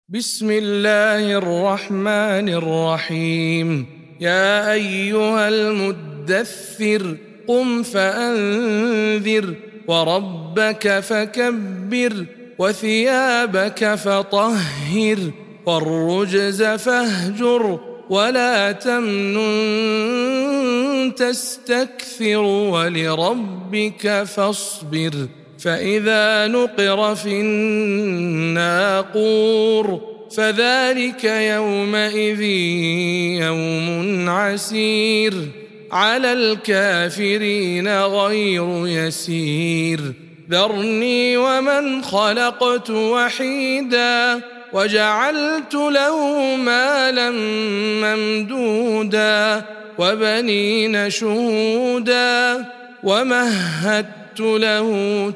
بسم الله الرحمن الرحيم. يا أيها المدثر قم فأنذر وربك فكبر وثيابك فطهر والرجز فاهجر ولا تمنن تستكثر ولربك فاصبر. فإذا نقر في الناقور فذلك يومئذ يوم عسير على الكافرين غير يسير. ذرني ومن خلقت وحيدا وجعلت له مالا ممدودا وبنين شهودا ومهدت له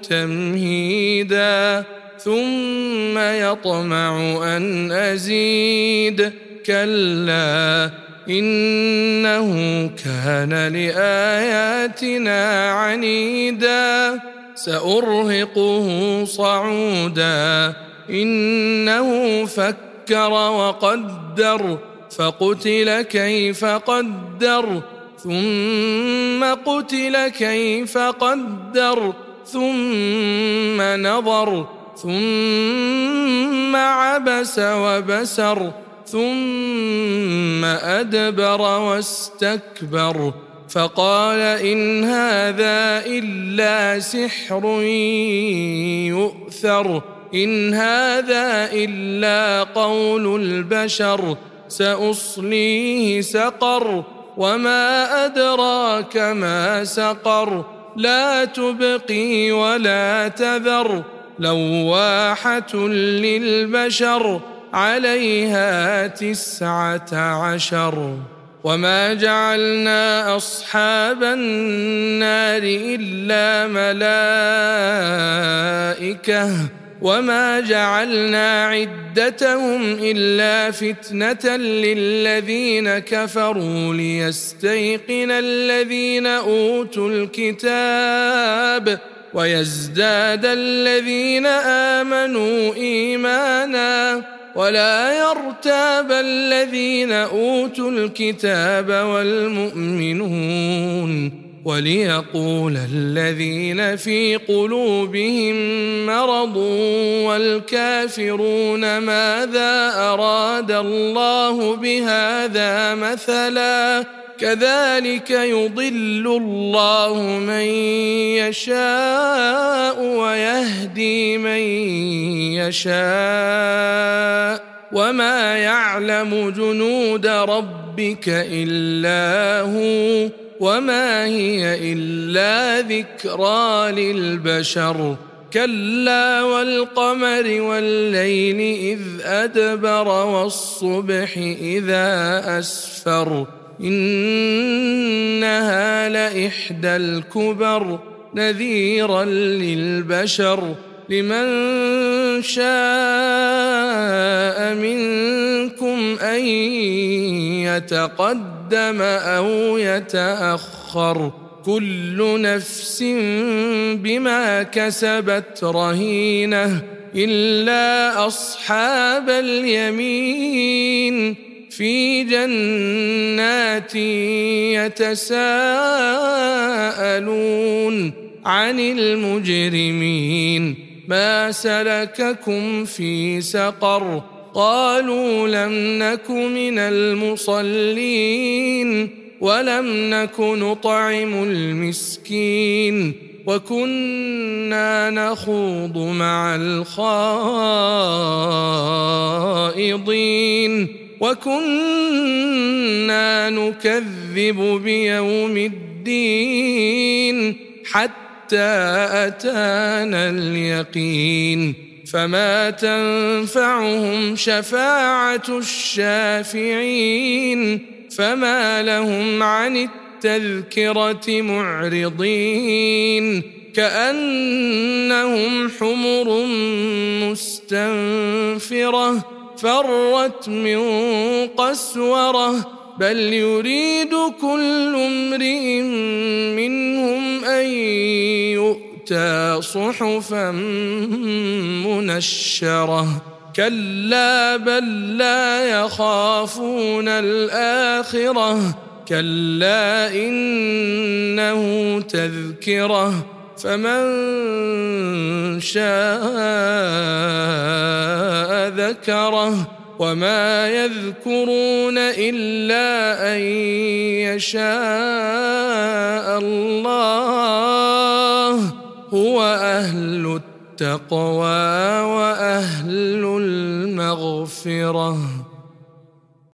تمهيدا ثم يطمع أن أزيد كلا إنه كان لآياتنا عنيدا سأرهقه صعودا إنه فكر وقدر فقتل كيف قدر ثم قتل كيف قدر ثم نظر ثم عبس وبسر ثم أدبر واستكبر فقال إن هذا إلا سحر يؤثر إن هذا إلا قول البشر سأصليه سقر وما أدراك ما سقر لا تبقي ولا تذر لواحة للبشر عليها 19 وما جعلنا أصحاب النار إلا ملائكة وما جعلنا عدتهم إلا فتنة للذين كفروا ليستيقن الذين أوتوا الكتاب ويزداد الذين آمنوا إيمانا ولا يرتاب الذين أوتوا الكتاب والمؤمنون وليقول الذين في قلوبهم مرض والكافرون ماذا أراد الله بهذا مثلا كذلك يضل الله من يشاء ويهدي من يشاء وما يعلم جنود ربك إلا هو وما هي إلا ذكرى للبشر كلا والقمر والليل إذ أدبر والصبح إذا أسفر إنها لإحدى الكبر نذيرا للبشر لمن شاء منكم أن يتقدم أو يتأخر كل نفس بما كسبت رهينة إلا أصحاب اليمين في جنات يتساءلون عن المجرمين ما سلككم في سقر قالوا لم نك من المصلين ولم نك نطعم المسكين وكنا نخوض مع الخائضين وكنا نكذب بيوم الدين حتى أتانا اليقين فما تنفعهم شفاعة الشافعين فما لهم عن التذكرة معرضين كأنهم حمر مستنفرة فرت من قسورة بل يريد كل امرئ منهم أن يؤتى صحفا منشرة كلا بل لا يخافون الآخرة كلا إنه تذكرة فمن شاء ذكره وما يذكرون إلا أن يشاء الله هو أهل التقوى وأهل المغفرة.